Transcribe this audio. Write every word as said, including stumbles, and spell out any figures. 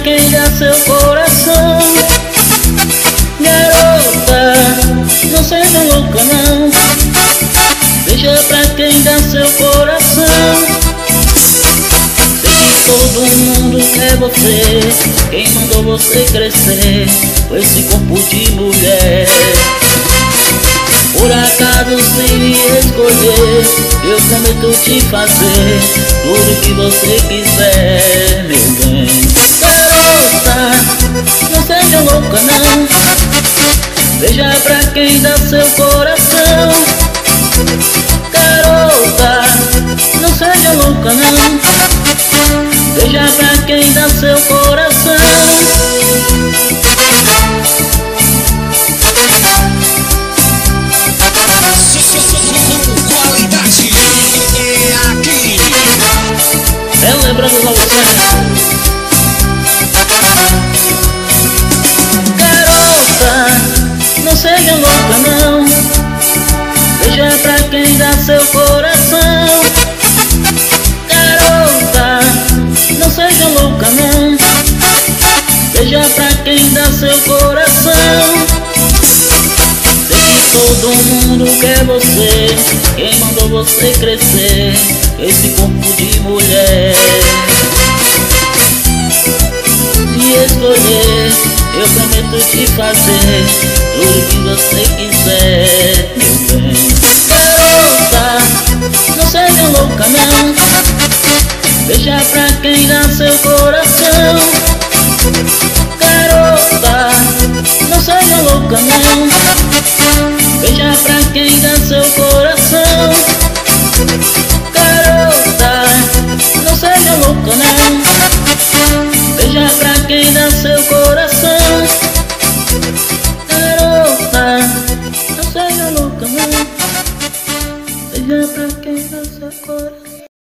quem dá seu coração. Garota, não seja louca não. Beija pra quem dá seu coração. Sei que todo mundo quer você. Quem mandou você crescer com esse corpo de mulher? Por acaso se me escolher, eu prometo te fazer tudo que você quiser, meu bem. Garota, não seja louca não. Beija pra quem dá seu coração. Garota, não seja louca não. Beija pra quem dá seu coração. Qualidade é aqui. É lembrando pra você. Garota, não seja louca não. Beija pra quem dá seu coração. Garota, não seja louca não. Beija pra quem dá seu coração. Sei que todo mundo quer você. Quem mandou você crescer esse corpo de mulher? Me escolher, eu prometo te fazer tudo que você quiser, meu bem. Garota, não seja louca não. Beija pra quem dá seu coração.